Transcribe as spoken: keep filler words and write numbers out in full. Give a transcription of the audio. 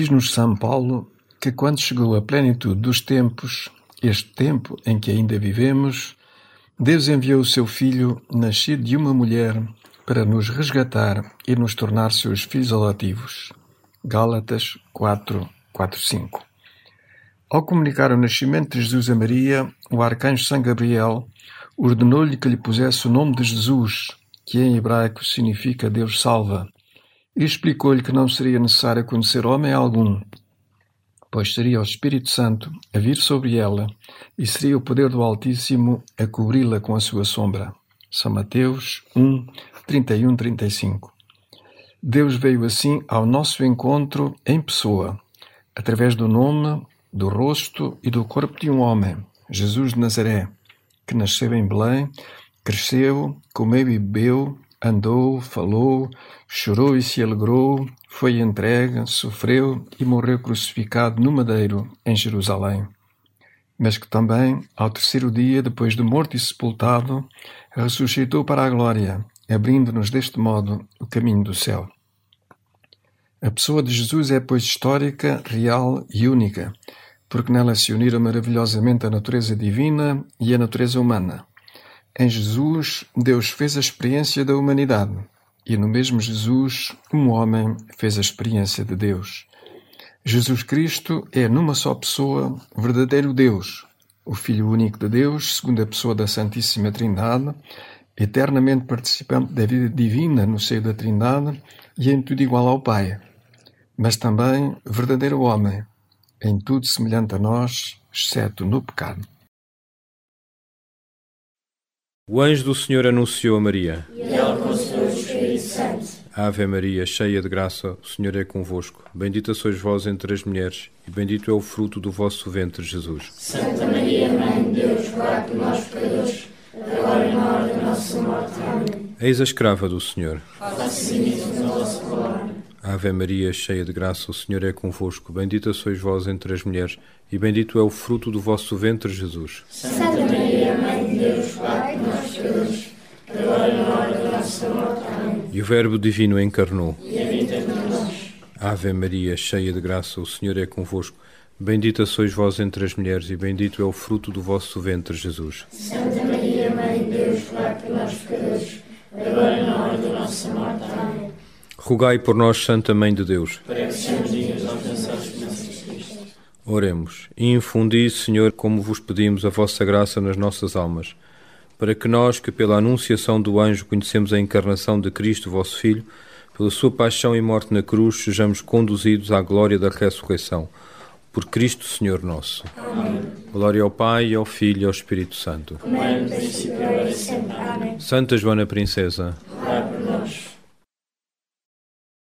Diz-nos São Paulo que quando chegou a plenitude dos tempos, este tempo em que ainda vivemos, Deus enviou o seu Filho, nascido de uma mulher, para nos resgatar e nos tornar seus filhos adotivos. Gálatas quatro, quatro, cinco. Ao comunicar o nascimento de Jesus a Maria, o arcanjo São Gabriel ordenou-lhe que lhe pusesse o nome de Jesus, que em hebraico significa Deus salva, e explicou-lhe que não seria necessário conhecer homem algum, pois seria o Espírito Santo a vir sobre ela e seria o poder do Altíssimo a cobri-la com a sua sombra. São Mateus um, trinta e um, trinta e cinco. Deus veio assim ao nosso encontro em pessoa, através do nome, do rosto e do corpo de um homem, Jesus de Nazaré, que nasceu em Belém, cresceu, comeu e bebeu, andou, falou, chorou e se alegrou, foi entregue, sofreu e morreu crucificado no madeiro em Jerusalém. Mas que também, ao terceiro dia, depois de morto e sepultado, ressuscitou para a glória, abrindo-nos deste modo o caminho do céu. A pessoa de Jesus é, pois, histórica, real e única, porque nela se uniram maravilhosamente a natureza divina e a natureza humana. Em Jesus, Deus fez a experiência da humanidade, e no mesmo Jesus, um homem fez a experiência de Deus. Jesus Cristo é, numa só pessoa, verdadeiro Deus, o Filho único de Deus, segunda pessoa da Santíssima Trindade, eternamente participante da vida divina no seio da Trindade e em tudo igual ao Pai, mas também verdadeiro homem, em tudo semelhante a nós, exceto no pecado. O anjo do Senhor anunciou a Maria. E ela concebeu o Espírito Santo. Ave Maria, cheia de graça, o Senhor é convosco. Bendita sois vós entre as mulheres, e bendito é o fruto do vosso ventre, Jesus. Santa Maria, Mãe de Deus, rogai por nós pecadores, agora e na hora da nossa morte. Amém. Eis a escrava do Senhor. Faça-se nisso a vossa palavra. Ave Maria, cheia de graça, o Senhor é convosco. Bendita sois vós entre as mulheres, e bendito é o fruto do vosso ventre, Jesus. Santa Maria, Mãe de Deus, rogai por nós pecadores, agora e na hora da nossa morte. Amém. E o Verbo divino encarnou. E habita entre nós. Ave Maria, cheia de graça, o Senhor é convosco. Bendita sois vós entre as mulheres, e bendito é o fruto do vosso ventre, Jesus. Santa Maria, Mãe de Deus, rogai por nós pecadores, agora e na hora da nossa morte. Amém. Rogai por nós, Santa Mãe de Deus. Para que sejamos dignos de alcançar as promessas de Cristo. Oremos. E infundi, Senhor, como vos pedimos, a vossa graça nas nossas almas, para que nós, que pela anunciação do anjo conhecemos a encarnação de Cristo, vosso Filho, pela sua paixão e morte na cruz, sejamos conduzidos à glória da ressurreição. Por Cristo, Senhor nosso. Amém. Glória ao Pai, e ao Filho e ao Espírito Santo. Como é no princípio, agora e sempre. Amém. Santa Joana Princesa,